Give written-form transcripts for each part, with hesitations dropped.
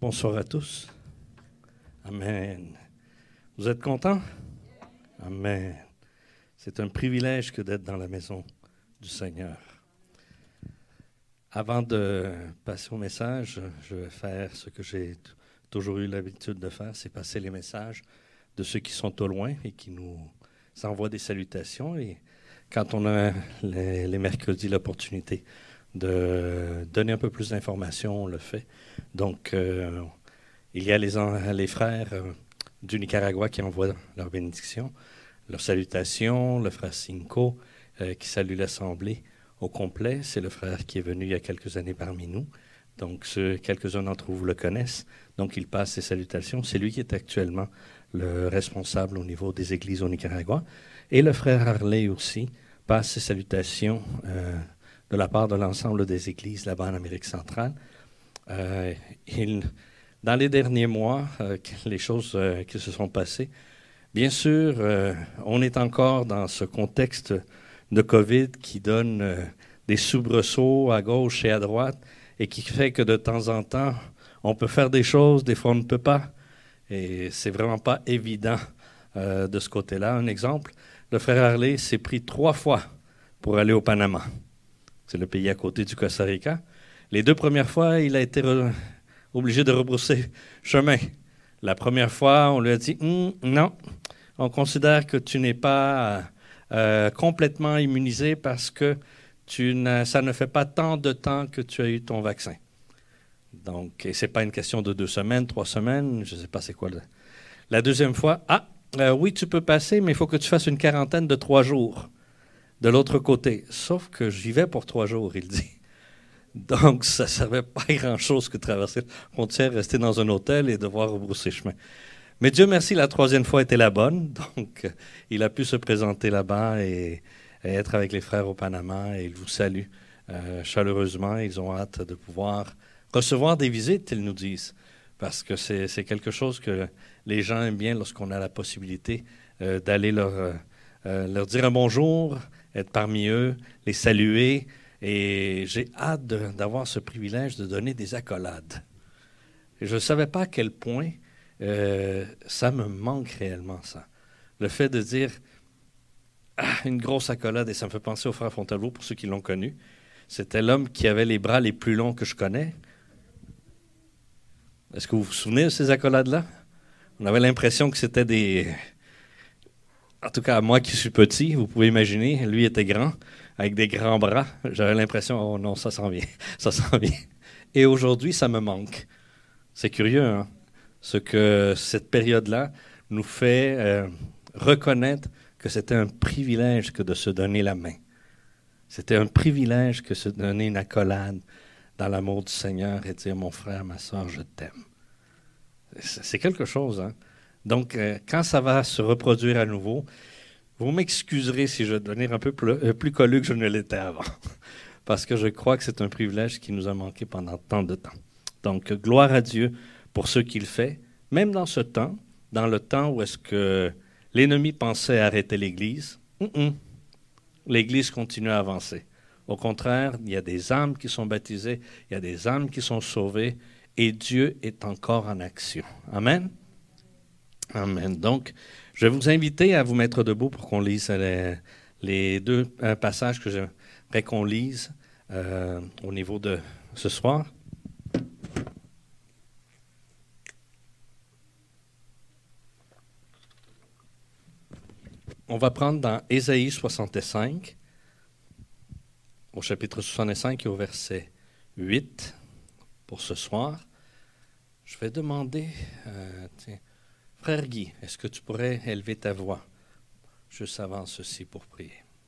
Bonsoir à tous. Amen. Vous êtes contents? Amen. C'est un privilège que d'être dans la maison du Seigneur. Avant de passer au message, je vais faire ce que j'ai toujours eu l'habitude de faire, c'est passer les messages de ceux qui sont au loin et qui nous envoient des salutations. Et quand on a les mercredis l'opportunité de donner un peu plus d'informations, on le fait. Donc, il y a les frères du Nicaragua qui envoient leur bénédiction, leur salutation, le frère Cinco qui salue l'Assemblée au complet. C'est le frère qui est venu il y a quelques années parmi nous. Donc, quelques-uns d'entre vous le connaissent. Donc, il passe ses salutations. C'est lui qui est actuellement le responsable au niveau des églises au Nicaragua. Et le frère Harley aussi passe ses salutations de la part de l'ensemble des églises là-bas en Amérique centrale. Dans les derniers mois, les choses qui se sont passées, bien sûr, on est encore dans ce contexte de COVID qui donne des soubresauts à gauche et à droite et qui fait que de temps en temps, on peut faire des choses, des fois on ne peut pas. Et c'est vraiment pas évident de ce côté-là. Un exemple, le frère Harley s'est pris 3 fois pour aller au Panama. C'est le pays à côté du Costa Rica. Les 2 premières fois, il a été obligé de rebrousser chemin. La première fois, on lui a dit « Non, on considère que tu n'es pas complètement immunisé parce que ça ne fait pas tant de temps que tu as eu ton vaccin. » Donc, et ce n'est pas une question de 2 semaines, 3 semaines, je ne sais pas c'est quoi. La deuxième fois, oui, tu peux passer, mais il faut que tu fasses une quarantaine de 3 jours de l'autre côté. Sauf que j'y vais pour 3 jours, il dit. Donc, ça ne servait pas à grand-chose que de traverser la frontière, rester dans un hôtel et devoir rebrousser chemin. Mais Dieu merci, la 3e fois était la bonne. Donc, il a pu se présenter là-bas et être avec les frères au Panama. Et ils vous saluent chaleureusement. Ils ont hâte de pouvoir recevoir des visites, ils nous disent. Parce que c'est quelque chose que les gens aiment bien lorsqu'on a la possibilité d'aller leur dire un bonjour, être parmi eux, les saluer. Et j'ai hâte d'avoir ce privilège de donner des accolades. Et je ne savais pas à quel point ça me manque réellement, ça. Le fait de dire une grosse accolade, et ça me fait penser au frère Fontalvo, pour ceux qui l'ont connu. C'était l'homme qui avait les bras les plus longs que je connais. Est-ce que vous vous souvenez de ces accolades-là? On avait l'impression que c'était des... En tout cas, moi qui suis petit, vous pouvez imaginer, lui était grand, avec des grands bras. J'avais l'impression, oh non, ça s'en vient, ça s'en vient. Et aujourd'hui, ça me manque. C'est curieux, hein? Ce que cette période-là nous fait reconnaître que c'était un privilège que de se donner la main. C'était un privilège que de se donner une accolade dans l'amour du Seigneur et dire, mon frère, ma soeur, je t'aime. C'est quelque chose, hein? Donc, quand ça va se reproduire à nouveau, vous m'excuserez si je vais devenir un peu plus collu que je ne l'étais avant, parce que je crois que c'est un privilège qui nous a manqué pendant tant de temps. Donc, gloire à Dieu pour ce qu'il fait, même dans ce temps, dans le temps où est-ce que l'ennemi pensait arrêter l'Église. L'Église continue à avancer. Au contraire, il y a des âmes qui sont baptisées, il y a des âmes qui sont sauvées, et Dieu est encore en action. Amen? Amen. Donc, je vais vous inviter à vous mettre debout pour qu'on lise les 2 passages que j'aimerais qu'on lise au niveau de ce soir. On va prendre dans Ésaïe 65, au chapitre 65 et au verset 8 pour ce soir. Je vais demander... Frère Guy, est-ce que tu pourrais élever ta voix juste avant ceci pour prier?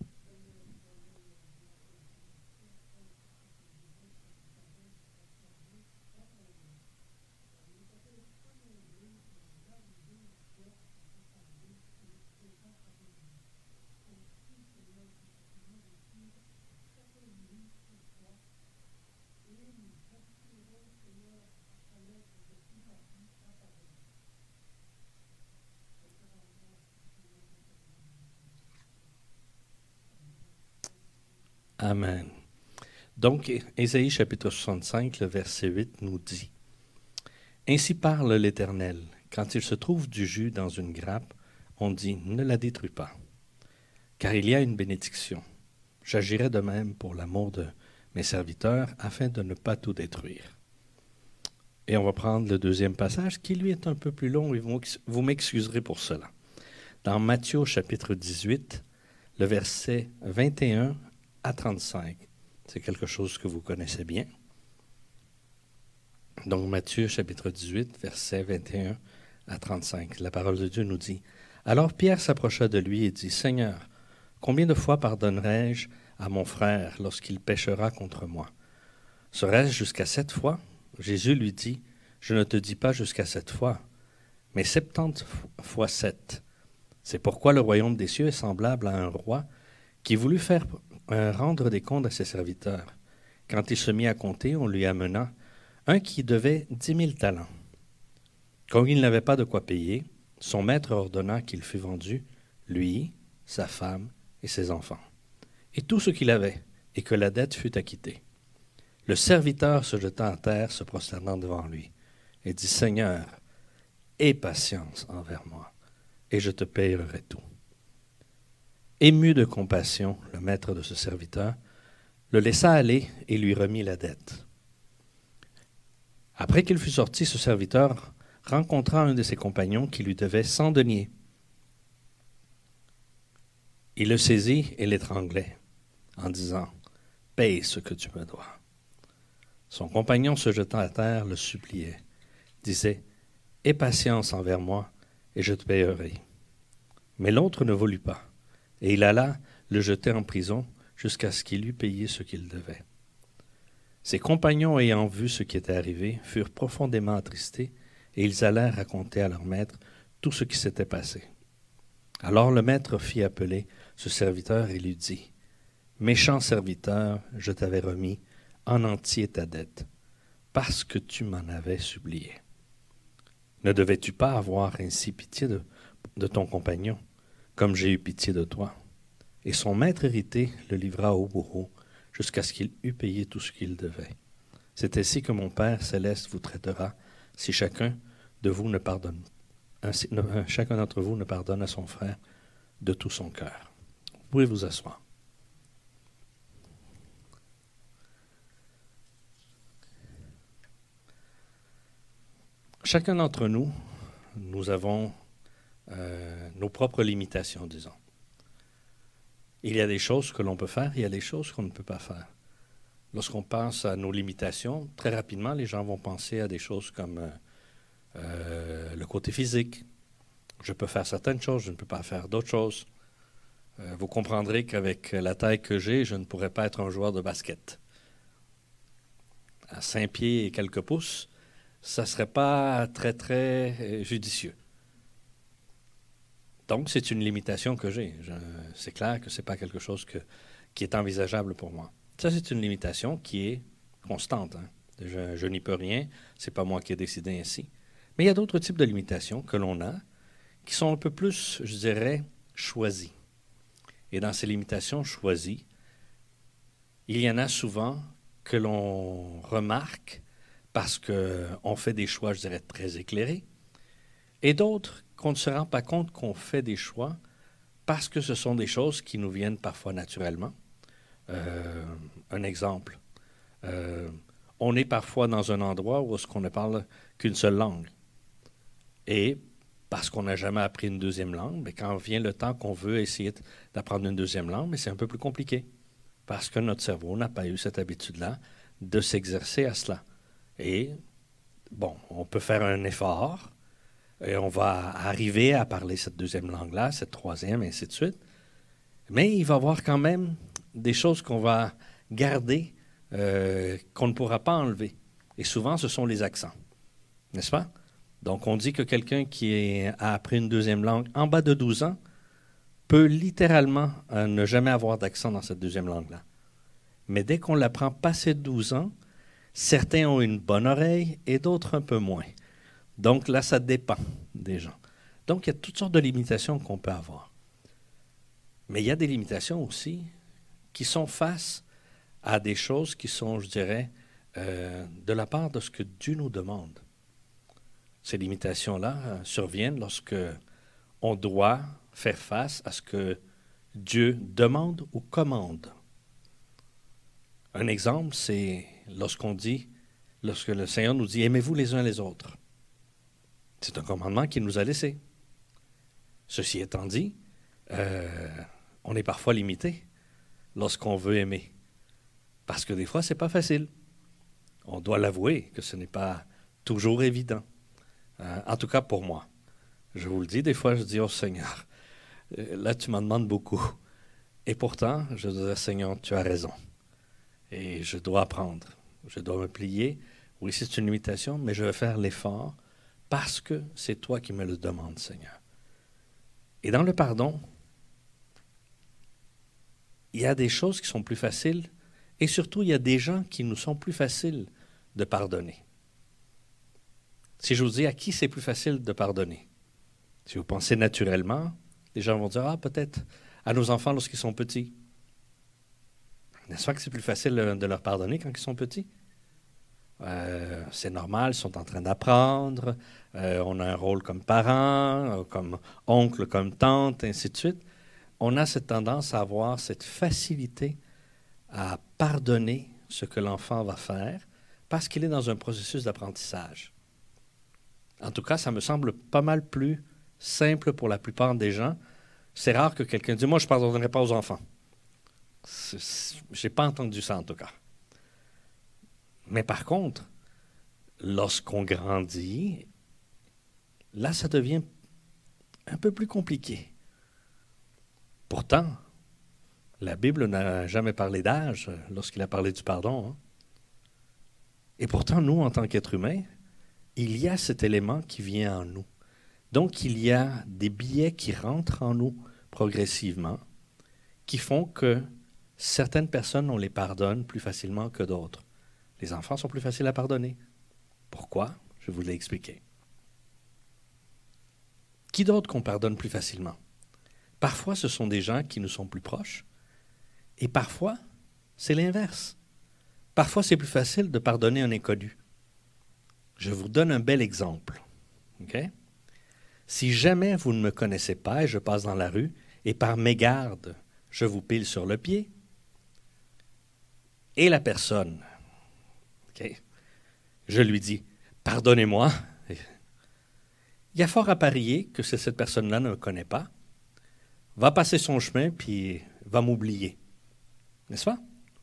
Amen. Donc, Ésaïe chapitre 65, le verset 8 nous dit Ainsi parle l'Éternel. Quand il se trouve du jus dans une grappe, on dit, ne la détruis pas, car il y a une bénédiction. J'agirai de même pour l'amour de mes serviteurs, afin de ne pas tout détruire. Et on va prendre le deuxième passage, qui lui est un peu plus long, et vous m'excuserez pour cela. Dans Matthieu chapitre 18, le verset 21 à 35. C'est quelque chose que vous connaissez bien. Donc Matthieu chapitre 18, verset 21 à 35. La parole de Dieu nous dit, « Alors Pierre s'approcha de lui et dit, « Seigneur, combien de fois pardonnerai-je à mon frère lorsqu'il péchera contre moi? Serait-ce jusqu'à 7 fois? » Jésus lui dit, « Je ne te dis pas jusqu'à 7 fois, mais 70 fois 7. C'est pourquoi le royaume des cieux est semblable à un roi qui voulut faire rendre des comptes à ses serviteurs. Quand il se mit à compter, on lui amena un qui devait 10 000 talents. Comme il n'avait pas de quoi payer, son maître ordonna qu'il fût vendu, lui, sa femme et ses enfants, et tout ce qu'il avait, et que la dette fût acquittée. Le serviteur se jeta à terre, se prosternant devant lui, et dit, « Seigneur, aie patience envers moi, et je te payerai tout. » Ému de compassion, le maître de ce serviteur le laissa aller et lui remit la dette. Après qu'il fut sorti, ce serviteur rencontra un de ses compagnons qui lui devait 100 deniers. Il le saisit et l'étranglait en disant, « Paye ce que tu me dois. » Son compagnon se jetant à terre le suppliait, disait, « Aie patience envers moi et je te payerai. » Mais l'autre ne voulut pas, et il alla le jeter en prison jusqu'à ce qu'il eût payé ce qu'il devait. Ses compagnons, ayant vu ce qui était arrivé, furent profondément attristés, et ils allèrent raconter à leur maître tout ce qui s'était passé. Alors le maître fit appeler ce serviteur et lui dit, « Méchant serviteur, je t'avais remis en entier ta dette, parce que tu m'en avais supplié. Ne devais-tu pas avoir ainsi pitié de ton compagnon, comme j'ai eu pitié de toi? » Et son maître irrité le livra au bourreau, jusqu'à ce qu'il eût payé tout ce qu'il devait. C'est ainsi que mon Père céleste vous traitera, si chacun d'entre vous ne pardonne à son frère de tout son cœur. Vous pouvez vous asseoir. Chacun d'entre nous, nous avons nos propres limitations, disons. Il y a des choses que l'on peut faire, il y a des choses qu'on ne peut pas faire. Lorsqu'on pense à nos limitations, très rapidement, les gens vont penser à des choses comme le côté physique. Je peux faire certaines choses, je ne peux pas faire d'autres choses. Vous comprendrez qu'avec la taille que j'ai, je ne pourrais pas être un joueur de basket. À 5 pieds et quelques pouces, ça ne serait pas très, très judicieux. Donc, c'est une limitation que j'ai. C'est clair que ce n'est pas quelque chose qui est envisageable pour moi. Ça, c'est une limitation qui est constante. Hein. Je n'y peux rien. Ce n'est pas moi qui ai décidé ainsi. Mais il y a d'autres types de limitations que l'on a qui sont un peu plus, je dirais, choisies. Et dans ces limitations choisies, il y en a souvent que l'on remarque parce qu'on fait des choix, je dirais, très éclairés, et d'autres qu'on ne se rend pas compte qu'on fait des choix parce que ce sont des choses qui nous viennent parfois naturellement. Un exemple, on est parfois dans un endroit où on ne parle qu'une seule langue. Et parce qu'on n'a jamais appris une deuxième langue, mais quand vient le temps qu'on veut essayer d'apprendre une deuxième langue, mais c'est un peu plus compliqué. Parce que notre cerveau n'a pas eu cette habitude-là de s'exercer à cela. Et, bon, on peut faire un effort, et on va arriver à parler cette deuxième langue-là, cette troisième, et ainsi de suite. Mais il va y avoir quand même des choses qu'on va garder, qu'on ne pourra pas enlever. Et souvent, ce sont les accents. N'est-ce pas? Donc, on dit que quelqu'un qui a appris une deuxième langue en bas de 12 ans peut littéralement ne jamais avoir d'accent dans cette deuxième langue-là. Mais dès qu'on l'apprend passé 12 ans, certains ont une bonne oreille et d'autres un peu moins. Donc là, ça dépend des gens. Donc, il y a toutes sortes de limitations qu'on peut avoir. Mais il y a des limitations aussi qui sont face à des choses qui sont, je dirais, de la part de ce que Dieu nous demande. Ces limitations-là surviennent lorsque on doit faire face à ce que Dieu demande ou commande. Un exemple, c'est lorsque le Seigneur nous dit « Aimez-vous les uns les autres ». C'est un commandement qu'il nous a laissé. Ceci étant dit, on est parfois limité lorsqu'on veut aimer. Parce que des fois, ce n'est pas facile. On doit l'avouer que ce n'est pas toujours évident. En tout cas pour moi. Je vous le dis, des fois, je dis au Seigneur, là, tu m'en demandes beaucoup. Et pourtant, je dis, Seigneur, tu as raison. Et je dois apprendre. Je dois me plier. Oui, c'est une limitation, mais je vais faire l'effort parce que c'est toi qui me le demandes, Seigneur. Et dans le pardon, il y a des choses qui sont plus faciles et surtout, il y a des gens qui nous sont plus faciles de pardonner. Si je vous dis à qui c'est plus facile de pardonner, si vous pensez naturellement, les gens vont dire, peut-être à nos enfants lorsqu'ils sont petits. N'est-ce pas que c'est plus facile de leur pardonner quand ils sont petits? C'est normal, ils sont en train d'apprendre, on a un rôle comme parent, comme oncle, comme tante, ainsi de suite. On a cette tendance à avoir cette facilité à pardonner ce que l'enfant va faire parce qu'il est dans un processus d'apprentissage. En tout cas, ça me semble pas mal plus simple pour la plupart des gens. C'est rare que quelqu'un dise « Moi, je ne pardonnerai pas aux enfants ». Je n'ai pas entendu ça, en tout cas. Mais par contre, lorsqu'on grandit, là, ça devient un peu plus compliqué. Pourtant, la Bible n'a jamais parlé d'âge lorsqu'il a parlé du pardon. Hein. Et pourtant, nous, en tant qu'êtres humains, il y a cet élément qui vient en nous. Donc, il y a des biais qui rentrent en nous progressivement, qui font que certaines personnes, on les pardonne plus facilement que d'autres. Les enfants sont plus faciles à pardonner. Pourquoi? Je vous l'ai expliqué. Qui d'autre qu'on pardonne plus facilement? Parfois, ce sont des gens qui nous sont plus proches, et parfois, c'est l'inverse. Parfois, c'est plus facile de pardonner un inconnu. Je vous donne un bel exemple. Okay? Si jamais vous ne me connaissez pas et je passe dans la rue et par mégarde, je vous pile sur le pied, et la personne, okay, je lui dis « Pardonnez-moi », il y a fort à parier que cette personne-là ne me connaît pas, va passer son chemin puis va m'oublier. N'est-ce pas?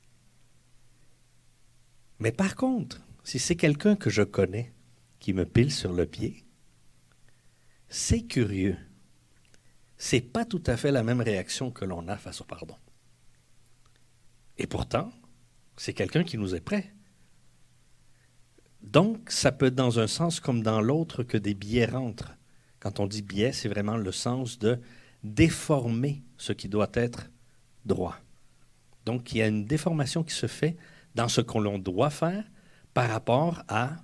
Mais par contre, si c'est quelqu'un que je connais qui me pile sur le pied, c'est curieux. C'est pas tout à fait la même réaction que l'on a face au pardon. Et pourtant, c'est quelqu'un qui nous est prêt. Donc, ça peut être dans un sens comme dans l'autre que des biais rentrent. Quand on dit biais, c'est vraiment le sens de déformer ce qui doit être droit. Donc, il y a une déformation qui se fait dans ce que l'on doit faire par rapport à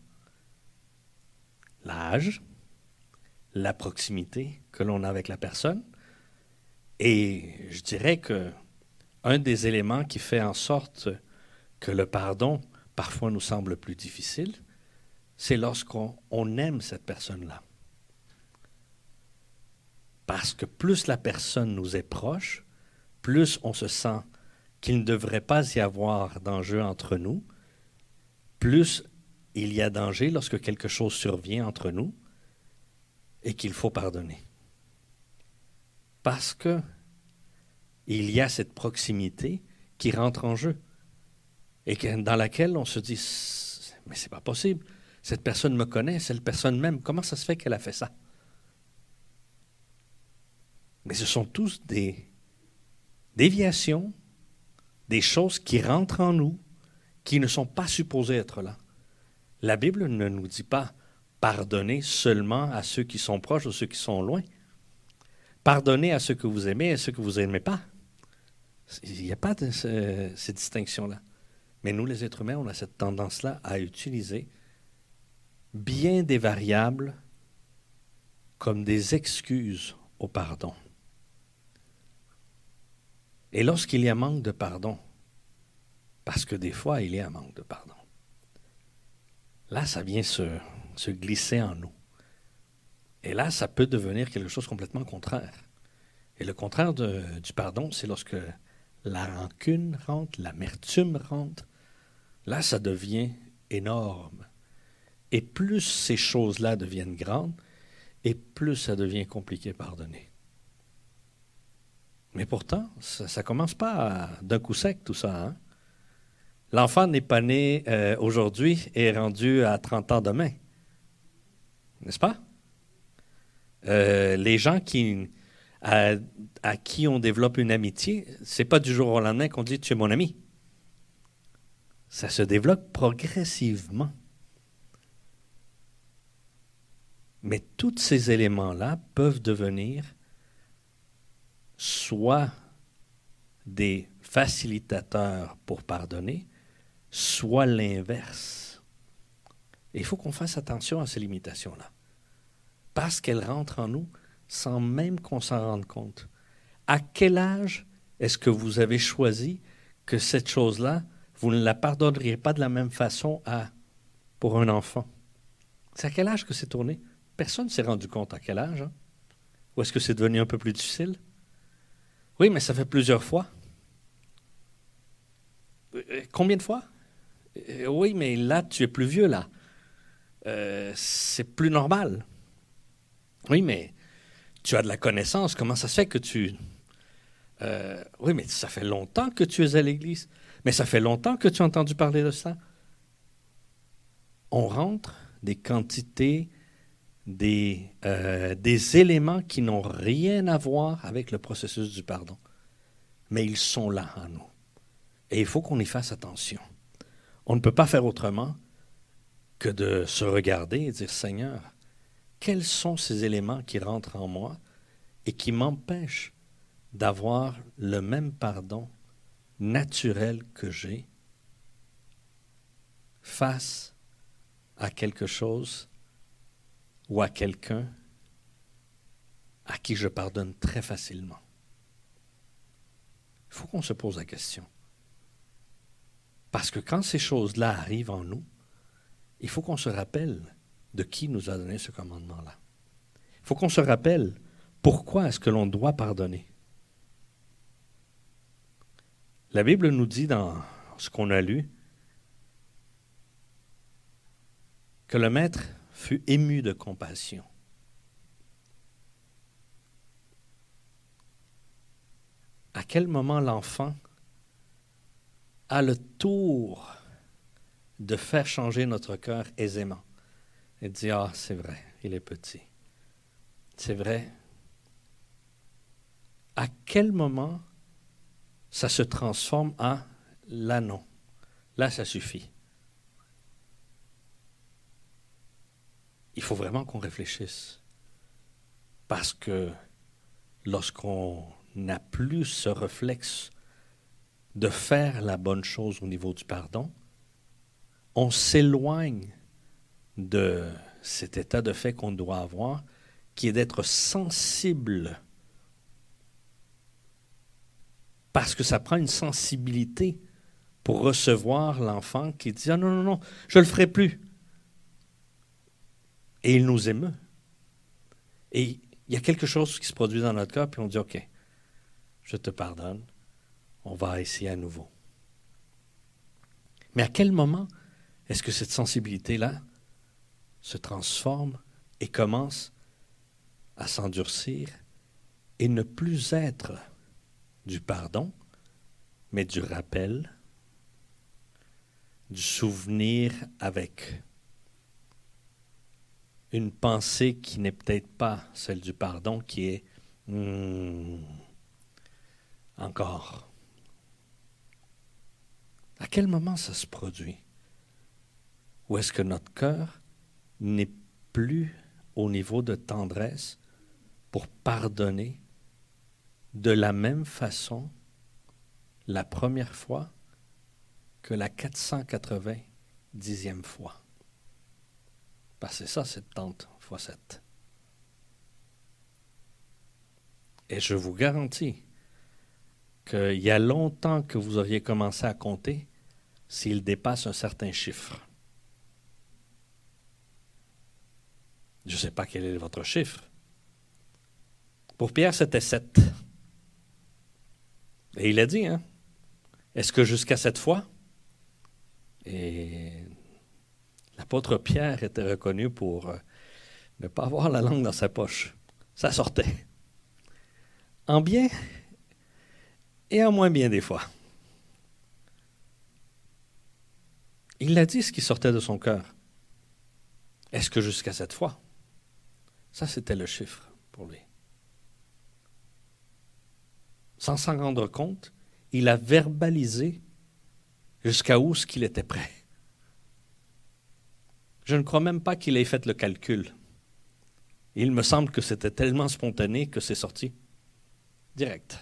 l'âge, la proximité que l'on a avec la personne. Et je dirais que un des éléments qui fait en sorte que le pardon parfois nous semble plus difficile, c'est lorsqu'on aime cette personne-là. Parce que plus la personne nous est proche, plus on se sent qu'il ne devrait pas y avoir d'enjeu entre nous, plus il y a danger lorsque quelque chose survient entre nous et qu'il faut pardonner. Parce que il y a cette proximité qui rentre en jeu et dans laquelle on se dit « Mais c'est pas possible, cette personne me connaît, cette personne m'aime, comment ça se fait qu'elle a fait ça? » Mais ce sont tous des déviations, des choses qui rentrent en nous, qui ne sont pas supposées être là. La Bible ne nous dit pas pardonner seulement à ceux qui sont proches ou ceux qui sont loin. Pardonnez à ceux que vous aimez et à ceux que vous n'aimez pas. Il n'y a pas de ces distinctions-là. Mais nous, les êtres humains, on a cette tendance-là à utiliser bien des variables comme des excuses au pardon. Et lorsqu'il y a manque de pardon, parce que des fois, il y a un manque de pardon, là, ça vient se glisser en nous. Et là, ça peut devenir quelque chose de complètement contraire. Et le contraire du pardon, c'est lorsque la rancune rentre, l'amertume rentre. Là, ça devient énorme. Et plus ces choses-là deviennent grandes, et plus ça devient compliqué à pardonner. Mais pourtant, ça ne commence pas d'un coup sec, tout ça. Hein? L'enfant n'est pas né aujourd'hui et est rendu à 30 ans demain. N'est-ce pas? Les gens à qui on développe une amitié, ce n'est pas du jour au lendemain qu'on dit « tu es mon ami ». Ça se développe progressivement. Mais tous ces éléments-là peuvent devenir soit des facilitateurs pour pardonner, soit l'inverse. Et il faut qu'on fasse attention à ces limitations-là. Parce qu'elles rentrent en nous sans même qu'on s'en rende compte. À quel âge est-ce que vous avez choisi que cette chose-là, vous ne la pardonneriez pas de la même façon pour un enfant? C'est à quel âge que c'est tourné? Personne ne s'est rendu compte à quel âge. Hein? Ou est-ce que c'est devenu un peu plus difficile? Oui, mais ça fait plusieurs fois. Combien de fois? Oui, mais là, tu es plus vieux, là. C'est plus normal. Oui, mais tu as de la connaissance. Comment ça se fait que tu... oui, mais ça fait longtemps que tu es à l'église. Mais ça fait longtemps que tu as entendu parler de ça. On rentre des quantités, des éléments qui n'ont rien à voir avec le processus du pardon. Mais ils sont là en nous. Et il faut qu'on y fasse attention. On ne peut pas faire autrement que de se regarder et dire, Seigneur, quels sont ces éléments qui rentrent en moi et qui m'empêchent d'avoir le même pardon naturel que j'ai face à quelque chose ou à quelqu'un à qui je pardonne très facilement. Il faut qu'on se pose la question. Parce que quand ces choses-là arrivent en nous, il faut qu'on se rappelle de qui nous a donné ce commandement-là. Il faut qu'on se rappelle pourquoi est-ce que l'on doit pardonner. La Bible nous dit dans ce qu'on a lu que le maître fut ému de compassion. À quel moment l'enfant a le tour de faire changer notre cœur aisément et de dire « Ah, c'est vrai, il est petit. C'est vrai. » À quel moment ça se transforme en « Là, non. Là, ça suffit. » Il faut vraiment qu'on réfléchisse. Parce que lorsqu'on n'a plus ce réflexe de faire la bonne chose au niveau du pardon, on s'éloigne de cet état de fait qu'on doit avoir, qui est d'être sensible. Parce que ça prend une sensibilité pour recevoir l'enfant qui dit « Ah non, non, non, je ne le ferai plus. » Et il nous émeut. Et il y a quelque chose qui se produit dans notre cœur, puis on dit « OK, je te pardonne, on va essayer à nouveau. » Mais à quel moment est-ce que cette sensibilité-là se transforme et commence à s'endurcir et ne plus être du pardon, mais du rappel, du souvenir avec une pensée qui n'est peut-être pas celle du pardon, qui est encore. À quel moment ça se produit? Ou est-ce que notre cœur n'est plus au niveau de tendresse pour pardonner de la même façon la première fois que la 490e fois? Parce que c'est ça, 70 fois 7. Et je vous garantis qu'il y a longtemps que vous auriez commencé à compter s'il dépasse un certain chiffre. Je ne sais pas quel est votre chiffre. Pour Pierre, c'était 7. Et il a dit, hein, est-ce que jusqu'à 7 fois? Et l'apôtre Pierre était reconnu pour ne pas avoir la langue dans sa poche. Ça sortait. En bien et en moins bien des fois. Il a dit ce qui sortait de son cœur. Est-ce que jusqu'à 7 fois? Ça, c'était le chiffre pour lui. Sans s'en rendre compte, il a verbalisé jusqu'à où ce qu'il était prêt. Je ne crois même pas qu'il ait fait le calcul. Il me semble que c'était tellement spontané que c'est sorti direct.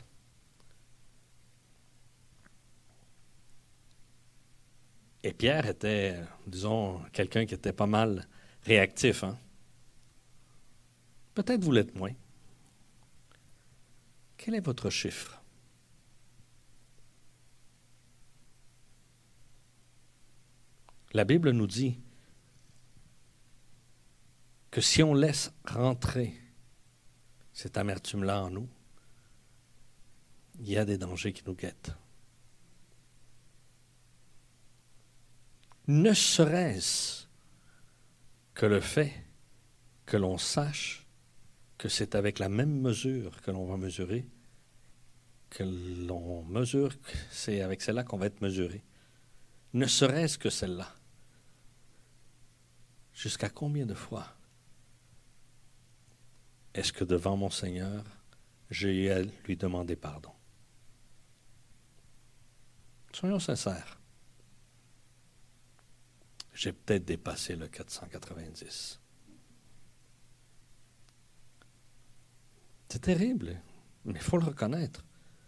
Et Pierre était, disons, quelqu'un qui était pas mal réactif. Hein? Peut-être vous l'êtes moins. Quel est votre chiffre? La Bible nous dit que si on laisse rentrer cette amertume-là en nous, il y a des dangers qui nous guettent. Ne serait-ce que le fait que l'on sache que c'est avec la même mesure que l'on va mesurer, que l'on mesure, c'est avec celle-là qu'on va être mesuré. Ne serait-ce que celle-là. Jusqu'à combien de fois est-ce que devant mon Seigneur, j'ai eu à lui demander pardon? Soyons sincères. J'ai peut-être dépassé le 490. C'est terrible, mais il faut le reconnaître.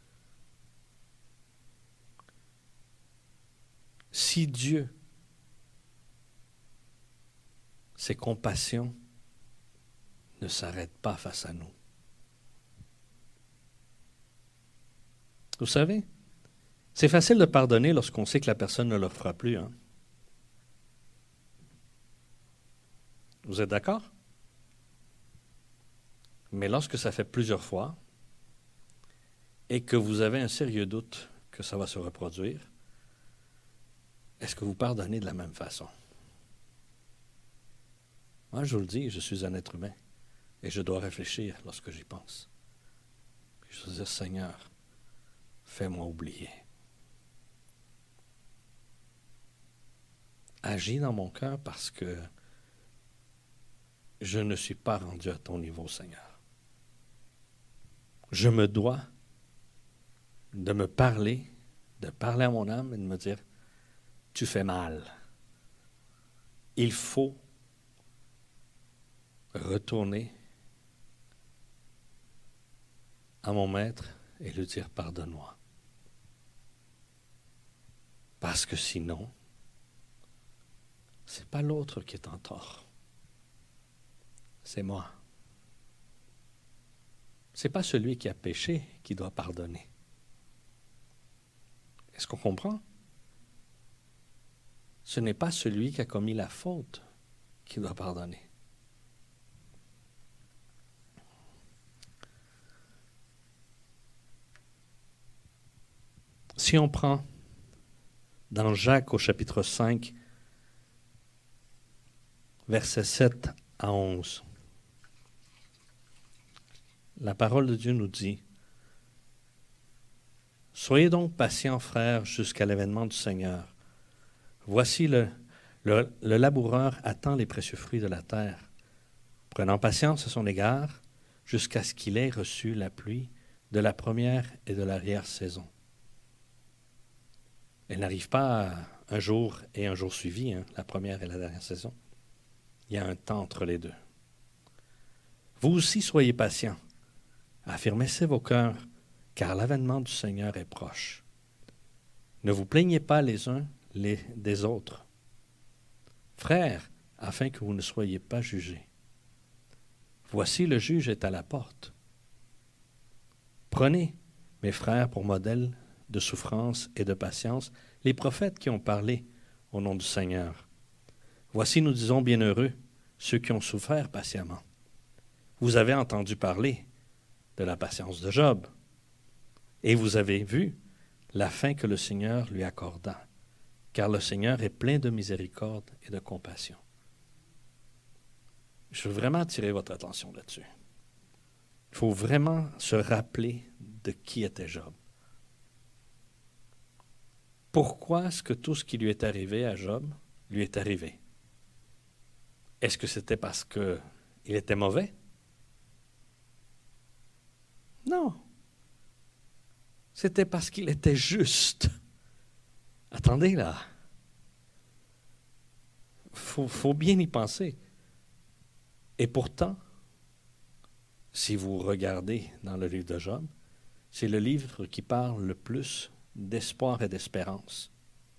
Si Dieu, ses compassions ne s'arrêtent pas face à nous. Vous savez, c'est facile de pardonner lorsqu'on sait que la personne ne le fera plus. Hein? Vous êtes d'accord? Mais lorsque ça fait plusieurs fois et que vous avez un sérieux doute que ça va se reproduire, est-ce que vous pardonnez de la même façon? Moi, je vous le dis, je suis un être humain et je dois réfléchir lorsque j'y pense. Puis je dois dire, Seigneur, fais-moi oublier. Agis dans mon cœur parce que je ne suis pas rendu à ton niveau, Seigneur. Je me dois de me parler, de parler à mon âme et de me dire, tu fais mal. Il faut retourner à mon maître et lui dire pardonne-moi. Parce que sinon, c'est pas l'autre qui est en tort. C'est moi. C'est pas celui qui a péché qui doit pardonner. Est-ce qu'on comprend? Ce n'est pas celui qui a commis la faute qui doit pardonner. Si on prend dans Jacques au chapitre 5, versets 7 à 11, la parole de Dieu nous dit, « Soyez donc patients, frères, jusqu'à l'avènement du Seigneur. Voici le laboureur attend les précieux fruits de la terre, prenant patience à son égard, jusqu'à ce qu'il ait reçu la pluie de la première et de l'arrière-saison. » Elle n'arrive pas un jour et un jour suivi, hein, la première et la dernière saison. Il y a un temps entre les deux. Vous aussi soyez patients. Affermissez vos cœurs, car l'avènement du Seigneur est proche. Ne vous plaignez pas les uns des autres. Frères, afin que vous ne soyez pas jugés. Voici le juge est à la porte. Prenez, mes frères, pour modèle de souffrance et de patience, les prophètes qui ont parlé au nom du Seigneur. Voici, nous disons bienheureux ceux qui ont souffert patiemment. Vous avez entendu parler de la patience de Job, et vous avez vu la fin que le Seigneur lui accorda, car le Seigneur est plein de miséricorde et de compassion. Je veux vraiment attirer votre attention là-dessus. Il faut vraiment se rappeler de qui était Job. Pourquoi est-ce que tout ce qui lui est arrivé à Job lui est arrivé? Est-ce que c'était parce qu'il était mauvais? Non. C'était parce qu'il était juste. Attendez là. Faut bien y penser. Et pourtant, si vous regardez dans le livre de Job, c'est le livre qui parle le plus d'espoir et d'espérance.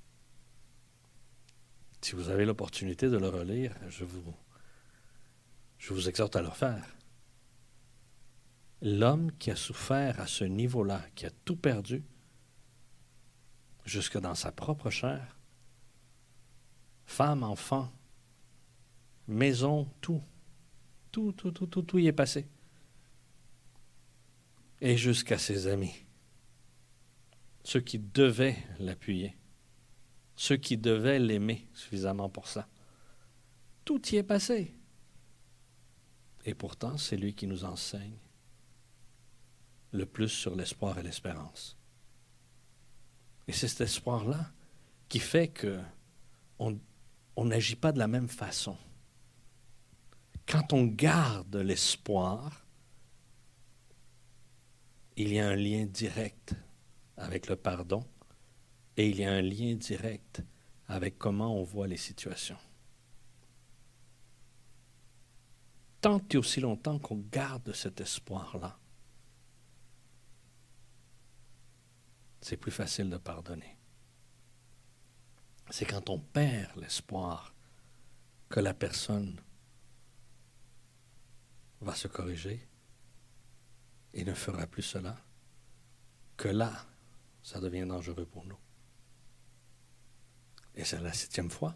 Si vous avez l'opportunité de le relire, je vous exhorte à le faire. L'homme qui a souffert à ce niveau-là, qui a tout perdu, jusque dans sa propre chair, femme, enfant, maison, tout y est passé. Et jusqu'à ses amis, ceux qui devaient l'appuyer, ceux qui devaient l'aimer suffisamment pour ça. Tout y est passé. Et pourtant, c'est lui qui nous enseigne le plus sur l'espoir et l'espérance. Et c'est cet espoir-là qui fait qu'on n'agit pas de la même façon. Quand on garde l'espoir, il y a un lien direct avec le pardon et il y a un lien direct avec comment on voit les situations. Tant et aussi longtemps qu'on garde cet espoir-là, c'est plus facile de pardonner. C'est quand on perd l'espoir que la personne va se corriger et ne fera plus cela, que là, ça devient dangereux pour nous. Et c'est la 7e fois.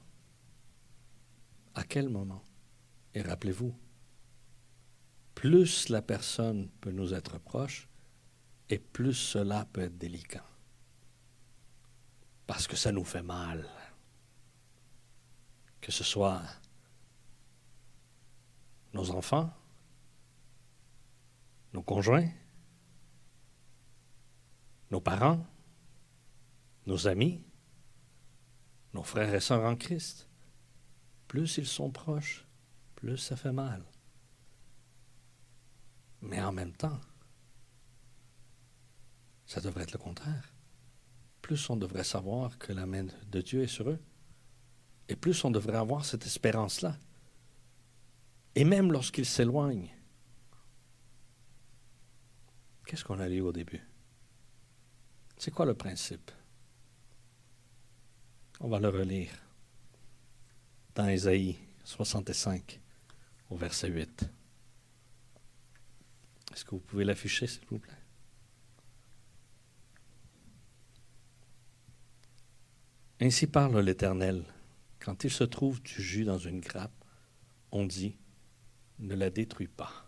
À quel moment? Et rappelez-vous, plus la personne peut nous être proche, et plus cela peut être délicat. Parce que ça nous fait mal. Que ce soit nos enfants, nos conjoints, nos parents, nos amis, nos frères et sœurs en Christ. Plus ils sont proches, plus ça fait mal. Mais en même temps, ça devrait être le contraire. Plus on devrait savoir que la main de Dieu est sur eux, et plus on devrait avoir cette espérance-là. Et même lorsqu'ils s'éloignent, qu'est-ce qu'on a lu au début? C'est quoi le principe? On va le relire dans Ésaïe 65, au verset 8. Est-ce que vous pouvez l'afficher, s'il vous plaît? Ainsi parle l'Éternel. Quand il se trouve du jus dans une grappe, on dit, ne la détruis pas.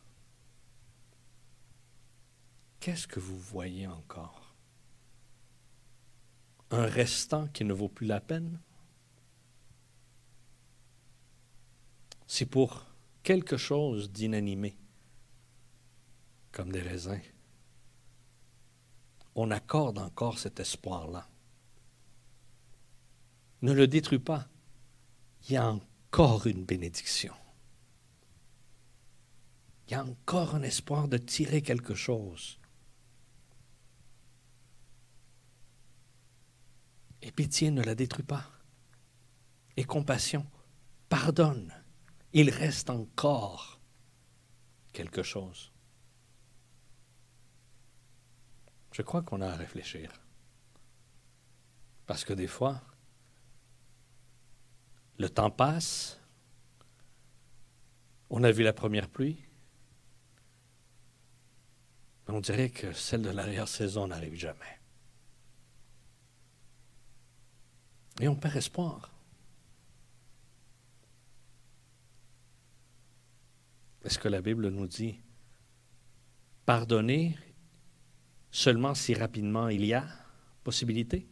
Qu'est-ce que vous voyez encore? Un restant qui ne vaut plus la peine? Si pour quelque chose d'inanimé, comme des raisins, on accorde encore cet espoir-là, ne le détruis pas. Il y a encore une bénédiction. Il y a encore un espoir de tirer quelque chose. Et pitié, ne la détruis pas. Et compassion, pardonne. Il reste encore quelque chose. Je crois qu'on a à réfléchir. Parce que des fois, le temps passe, on a vu la première pluie, mais on dirait que celle de l'arrière-saison n'arrive jamais. Et on perd espoir. Est-ce que la Bible nous dit pardonner seulement si rapidement il y a possibilité?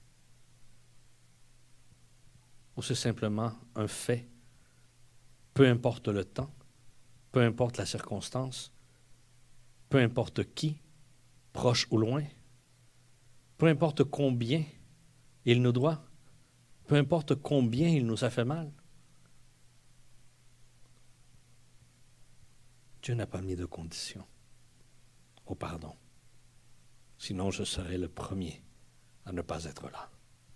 Ou c'est simplement un fait, peu importe le temps, peu importe la circonstance, peu importe qui, proche ou loin, peu importe combien il nous doit, peu importe combien il nous a fait mal. Dieu n'a pas mis de condition au pardon. Sinon, je serais le premier à ne pas être là.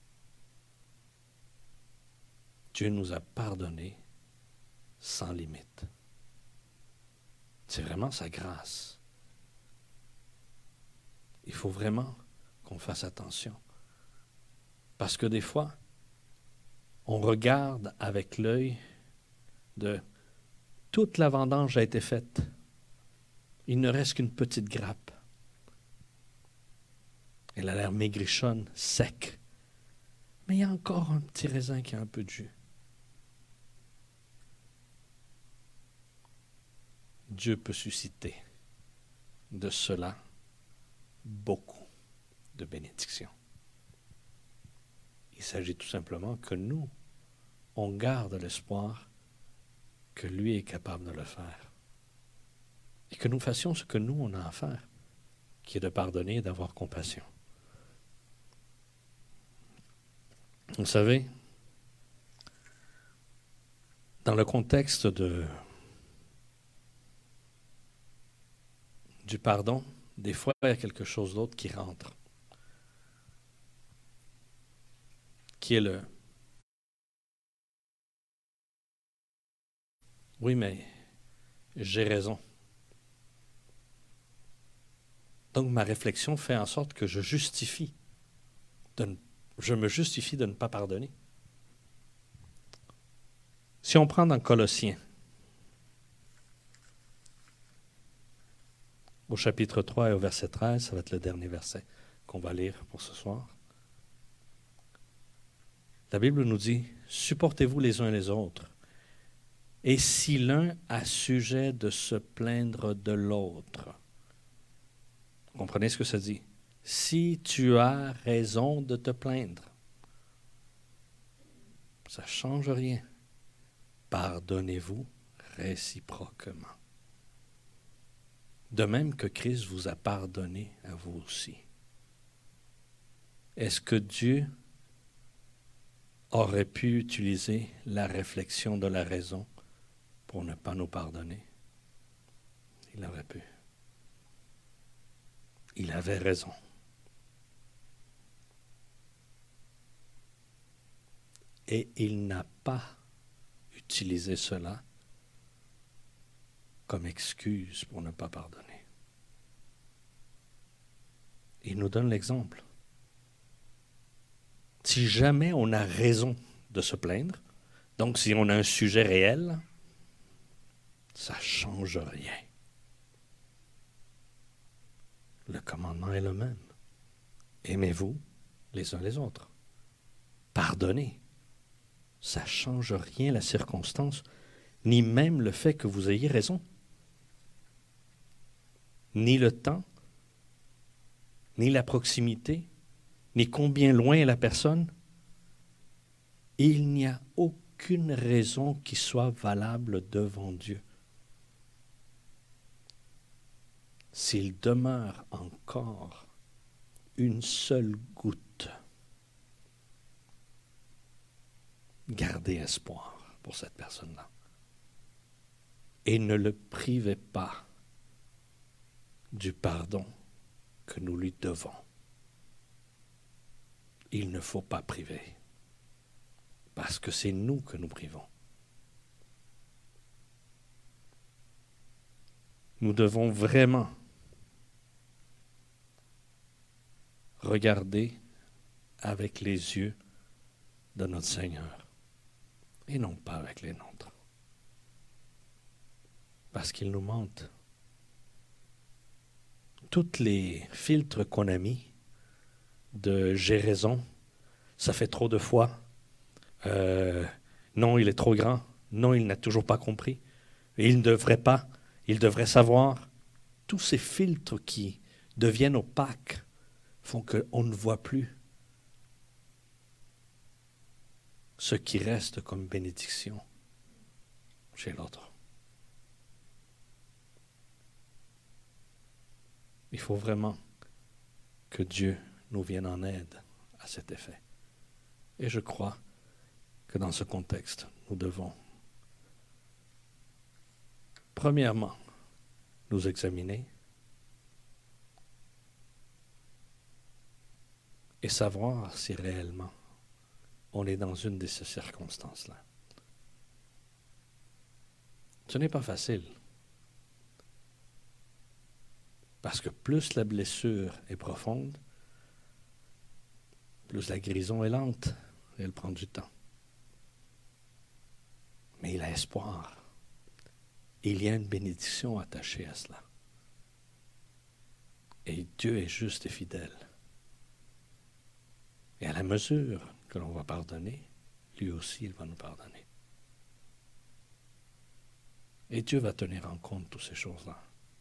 Dieu nous a pardonné sans limite. C'est vraiment sa grâce. Il faut vraiment qu'on fasse attention. Parce que des fois, on regarde avec l'œil de toute la vendange a été faite. Il ne reste qu'une petite grappe. Elle a l'air maigrichonne, sec. Mais il y a encore un petit raisin qui a un peu de jus. Dieu peut susciter de cela beaucoup de bénédictions. Il s'agit tout simplement que nous, on garde l'espoir que lui est capable de le faire. Et que nous fassions ce que nous, on a à faire, qui est de pardonner et d'avoir compassion. Vous savez, dans le contexte du pardon, des fois, il y a quelque chose d'autre qui rentre, qui est le « oui, mais j'ai raison ». Donc, ma réflexion fait en sorte que je me justifie de ne pas pardonner. Si on prend dans Colossiens, au chapitre 3 et au verset 13, ça va être le dernier verset qu'on va lire pour ce soir. La Bible nous dit, supportez-vous les uns les autres. Et si l'un a sujet de se plaindre de l'autre, vous comprenez ce que ça dit? Si tu as raison de te plaindre, ça ne change rien. Pardonnez-vous réciproquement. De même que Christ vous a pardonné à vous aussi. Est-ce que Dieu aurait pu utiliser la réflexion de la raison pour ne pas nous pardonner? Il aurait pu. Il avait raison. Et il n'a pas utilisé cela comme excuse pour ne pas pardonner. Il nous donne l'exemple. Si jamais on a raison de se plaindre, donc si on a un sujet réel, ça ne change rien. Le commandement est le même. Aimez-vous les uns les autres. Pardonnez. Ça ne change rien la circonstance, ni même le fait que vous ayez raison. Ni le temps, ni la proximité, ni combien loin est la personne. Il n'y a aucune raison qui soit valable devant Dieu. S'il demeure encore une seule goutte, gardez espoir pour cette personne-là. Et ne le privez pas du pardon que nous lui devons. Il ne faut pas priver, parce que c'est nous que nous privons. Nous devons vraiment regarder avec les yeux de notre Seigneur et non pas avec les nôtres. Parce qu'il nous mente. Tous les filtres qu'on a mis de j'ai raison, ça fait trop de fois, non, il est trop grand, non, il n'a toujours pas compris, Et il ne devrait pas, il devrait savoir. Tous ces filtres qui deviennent opaques font qu'on ne voit plus ce qui reste comme bénédiction chez l'autre. Il faut vraiment que Dieu nous vienne en aide à cet effet. Et je crois que dans ce contexte, nous devons, premièrement, nous examiner et savoir si réellement on est dans une de ces circonstances-là. Ce n'est pas facile. Parce que plus la blessure est profonde, plus la guérison est lente et elle prend du temps. Mais il y a espoir. Et il y a une bénédiction attachée à cela. Et Dieu est juste et fidèle. Et à la mesure que l'on va pardonner, lui aussi, il va nous pardonner. Et Dieu va tenir en compte toutes ces choses-là.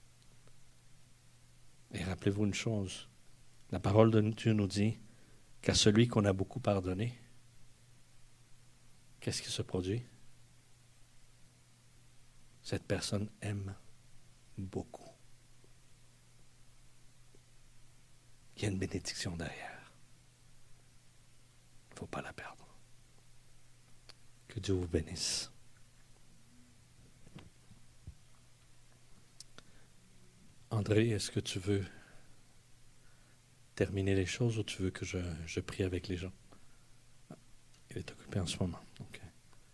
Et rappelez-vous une chose, la parole de Dieu nous dit qu'à celui qu'on a beaucoup pardonné, qu'est-ce qui se produit? Cette personne aime beaucoup. Il y a une bénédiction derrière. Il ne faut pas la perdre. Que Dieu vous bénisse. André, est-ce que tu veux terminer les choses ou tu veux que je prie avec les gens? Il est occupé en ce moment. Okay.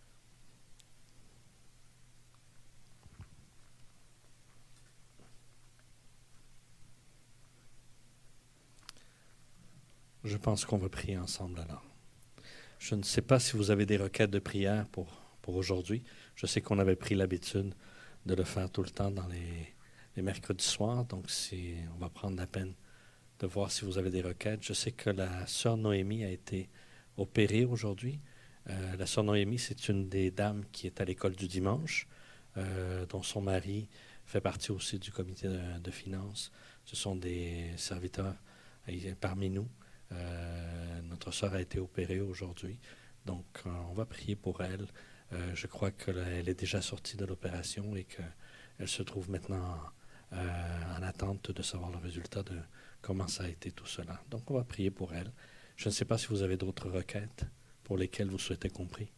Je pense qu'on va prier ensemble alors. Je ne sais pas si vous avez des requêtes de prière pour aujourd'hui. Je sais qu'on avait pris l'habitude de le faire tout le temps dans les mercredis soirs. Donc, on va prendre la peine de voir si vous avez des requêtes. Je sais que la sœur Noémie a été opérée aujourd'hui. La sœur Noémie, c'est une des dames qui est à l'école du dimanche, dont son mari fait partie aussi du comité de finances. Ce sont des serviteurs parmi nous. Notre sœur a été opérée aujourd'hui. Donc, on va prier pour elle. Je crois qu'elle est déjà sortie de l'opération et qu'elle se trouve maintenant en attente de savoir le résultat de comment ça a été tout cela. Donc, on va prier pour elle. Je ne sais pas si vous avez d'autres requêtes pour lesquelles vous souhaitez qu'on prie.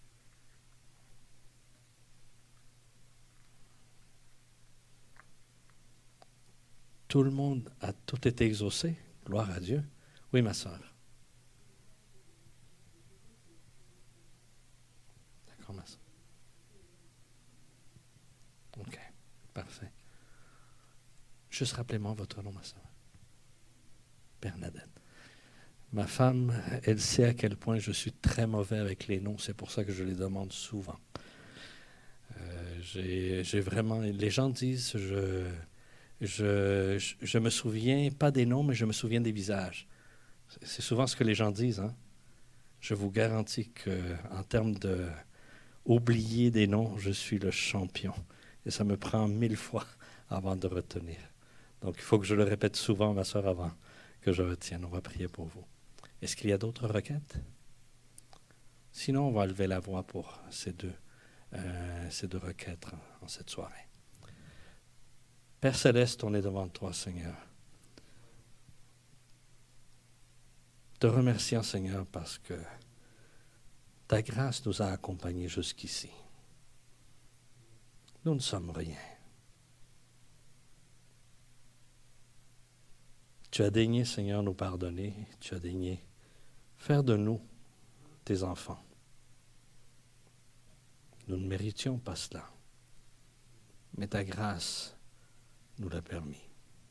Tout le monde a tout été exaucé. Gloire à Dieu. Oui, ma sœur. D'accord, ma sœur. OK, parfait. Juste rappelez-moi votre nom, ma sœur. Bernadette. Ma femme, elle sait à quel point je suis très mauvais avec les noms. C'est pour ça que je les demande souvent. J'ai vraiment... Les gens disent, je me souviens pas des noms, mais je me souviens des visages. C'est souvent ce que les gens disent. Hein? Je vous garantis qu'en termes de oublier des noms, je suis le champion. Et ça me prend 1000 fois avant de retenir. Donc, il faut que je le répète souvent, ma soeur, avant que je retienne. On va prier pour vous. Est-ce qu'il y a d'autres requêtes? Sinon, on va lever la voix pour ces deux requêtes en cette soirée. Père Céleste, on est devant toi, Seigneur. Te remerciant, Seigneur, parce que ta grâce nous a accompagnés jusqu'ici. Nous ne sommes rien. Tu as daigné, Seigneur, nous pardonner. Tu as daigné faire de nous tes enfants. Nous ne méritions pas cela. Mais ta grâce nous l'a permis.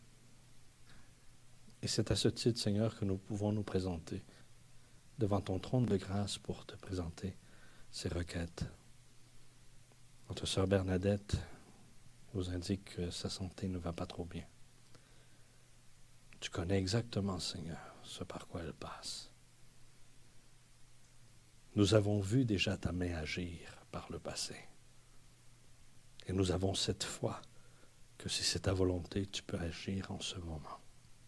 Et c'est à ce titre, Seigneur, que nous pouvons nous présenter devant ton trône de grâce pour te présenter ces requêtes. Notre sœur Bernadette nous indique que sa santé ne va pas trop bien. Tu connais exactement, Seigneur, ce par quoi elle passe. Nous avons vu déjà ta main agir par le passé. Et nous avons cette foi que si c'est ta volonté, tu peux agir en ce moment.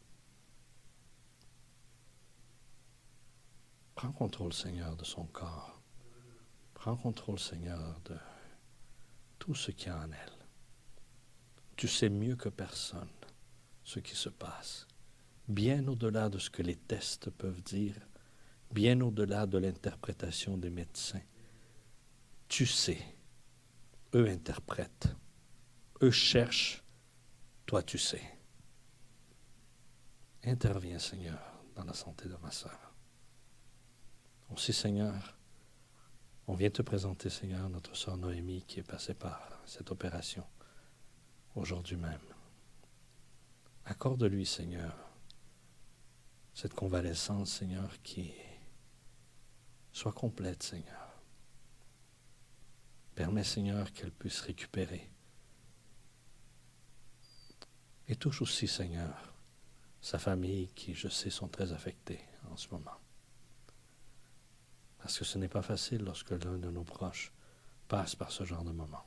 Prends contrôle, Seigneur, de son corps. Prends contrôle, Seigneur, de tout ce qu'il y a en elle. Tu sais mieux que personne ce qui se passe, bien au-delà de ce que les tests peuvent dire, bien au-delà de l'interprétation des médecins. Tu sais, eux interprètent, eux cherchent, toi tu sais. Interviens, Seigneur, dans la santé de ma sœur. Aussi, Seigneur, on vient te présenter, Seigneur, notre sœur Noémie qui est passée par cette opération aujourd'hui même. Accorde-lui, Seigneur, cette convalescence, Seigneur, qui soit complète, Seigneur. Permets, Seigneur, qu'elle puisse récupérer. Et touche aussi, Seigneur, sa famille qui, je sais, sont très affectés en ce moment. Parce que ce n'est pas facile lorsque l'un de nos proches passe par ce genre de moment.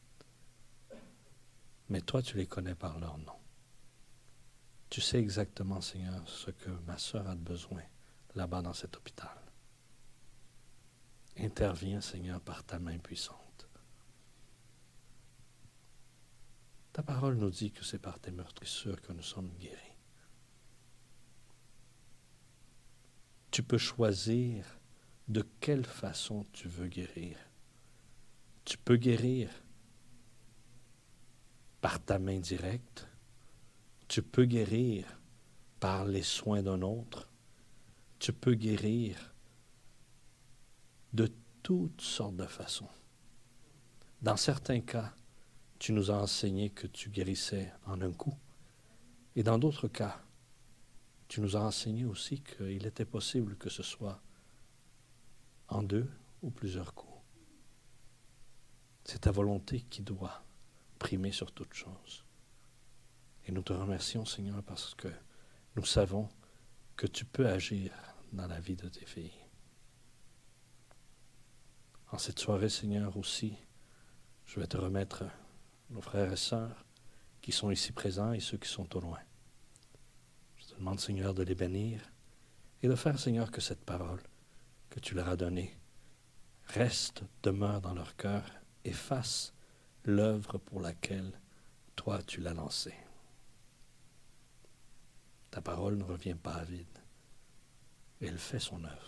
Mais toi, tu les connais par leur nom. Tu sais exactement, Seigneur, ce que ma sœur a de besoin là-bas dans cet hôpital. Interviens, Seigneur, par ta main puissante. Ta parole nous dit que c'est par tes meurtrissures que nous sommes guéris. Tu peux choisir de quelle façon tu veux guérir. Tu peux guérir par ta main directe. Tu peux guérir par les soins d'un autre. Tu peux guérir de toutes sortes de façons. Dans certains cas, tu nous as enseigné que tu guérissais en un coup. Et dans d'autres cas, tu nous as enseigné aussi qu'il était possible que ce soit en 2 ou plusieurs coups. C'est ta volonté qui doit primer sur toute chose. Et nous te remercions, Seigneur, parce que nous savons que tu peux agir dans la vie de tes filles. En cette soirée, Seigneur, aussi, je vais te remettre nos frères et sœurs qui sont ici présents et ceux qui sont au loin. Je te demande, Seigneur, de les bénir et de faire, Seigneur, que cette parole que tu leur as donnée reste, demeure dans leur cœur et fasse l'œuvre pour laquelle toi tu l'as lancée. Ta parole ne revient pas à vide. Elle fait son œuvre.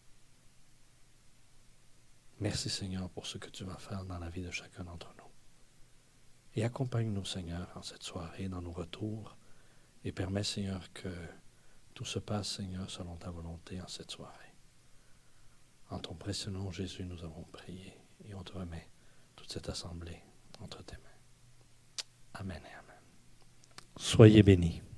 Merci, Seigneur, pour ce que tu vas faire dans la vie de chacun d'entre nous. Et accompagne-nous, Seigneur, en cette soirée, dans nos retours, et permets, Seigneur, que tout se passe, Seigneur, selon ta volonté en cette soirée. En ton précieux nom, Jésus, nous avons prié, et on te remet toute cette assemblée entre tes mains. Amen et amen. Soyez bénis.